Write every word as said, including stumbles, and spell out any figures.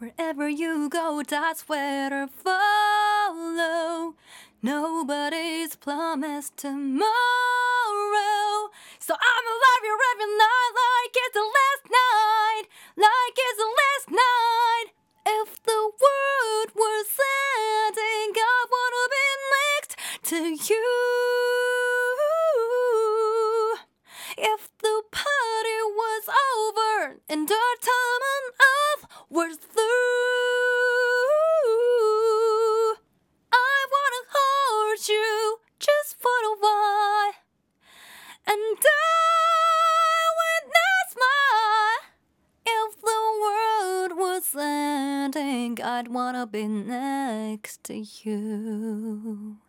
Wherever you go, that's where to follow. Nobody's promised tomorrow. So I'ma love you every night like it's the last night, like it's the last night. If the world was ending, I wanna be next to you. If the party was over and our time on earth was through, I wanna hold you just for a while, and I would not smile. If the world was ending, I'd wanna be next to you.